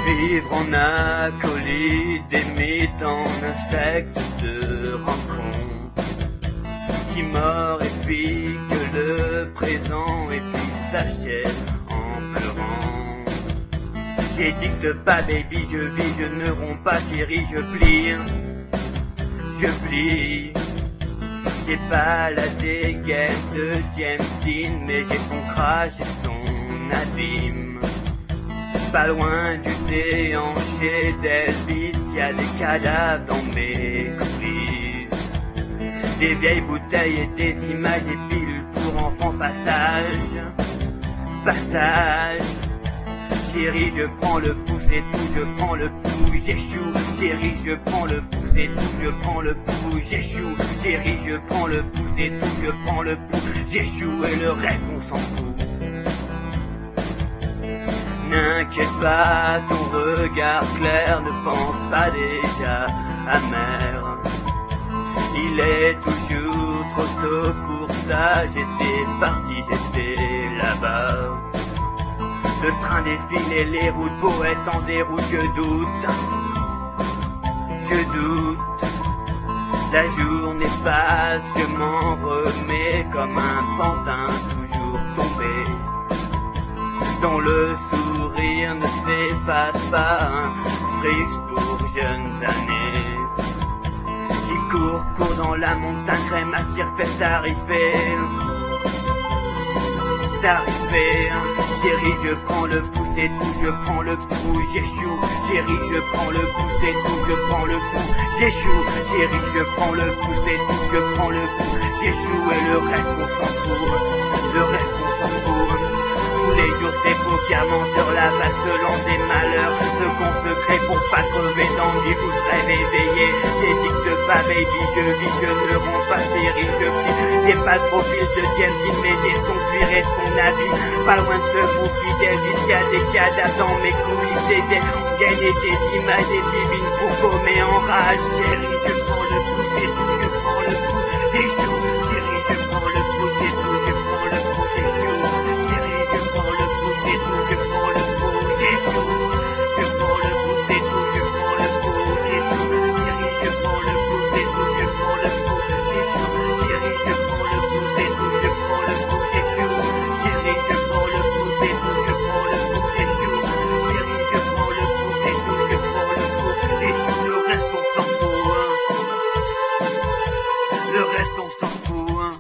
Vivre en acolyte d'imitant d'insectes de rencontre qui mord et pique le présent et puis s'achève en pleurant. J'édicte pas baby, je vis, je ne romps pas chérie, je plie. J'ai pas la dégaine de James Dean, mais j'ai son crash et son abîme. Pas loin du déhanché d'Elvis, y a des cadavres dans mes coulisses. Des vieilles bouteilles et des images, des pilules pour enfants, passage. Chérie, je prends le pouce et tout, je prends le pouls, j'échoue. Chérie, je prends le pouce et tout, je prends le pouls, j'échoue. Chérie, je prends le pouce et tout, je prends le pouls, j'échoue. Et le reste, on s'en fout. N'inquiète pas, ton regard clair ne pense pas déjà amer. Il est toujours trop tôt pour ça, j'étais parti, j'étais là-bas. Le train défile et les routes poètes en déroute, je doute. La journée passe, je m'en remets comme un pantin toujours tombé, dont le sourire ne s'efface pas, un fric pour jeunes années. Qui court dans la montagne, crème à tire fait tarifer. Chérie, je prends le pouce et tout, je prends le pouls, j'échoue. Chérie, je prends le pouce et tout, je prends le pouls, j'échoue. Chérie, je prends le pouce et tout, je prends le pouls, j'échoue. Et le reste, on s'en fout. Le reste, on s'en fout. Tous les jours, c'est poker, menteur, la vaste lance des malheurs. Second secret pour pas crever d'envie, vous serez éveillé. J'édicte pas, baby, je vis, je ne romps pas, chérie, je plie. J'ai pas le profil de James Dean, mais j'ai son cuir et son habit. Pas loin de ce beau fidèle, il y a des cadavres dans mes coulisses. J'ai des gaines et des images, des divines pour gommer en rage. Chérie, je prends le pouce et tout, je prends le pouce, j'échoue. Chérie, je prends le pouce et tout, je prends le pouce, j'échoue. Chérie, je prends le pouce et tout, je prends le pouce, j'échoue. Je prends le pouce et tout, je prends le pouce, j'échoue. Chérie, je prends le pouce et tout, je prends le pouce, j'échoue. Chérie, je prends le pouce et tout, je prends le pouce, j'échoue. Chérie, je prends le pouce et tout, je prends le pouce, j'échoue. Chérie, je prends le pouce et tout, je prends le pouce, j'échoue. Le reste, on s'en fout, hein. Le reste, on s'en fout, hein.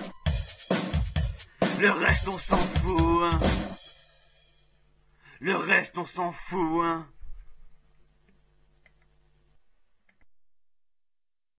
Le reste, on s'en fout, hein. Le reste, on s'en fout, hein.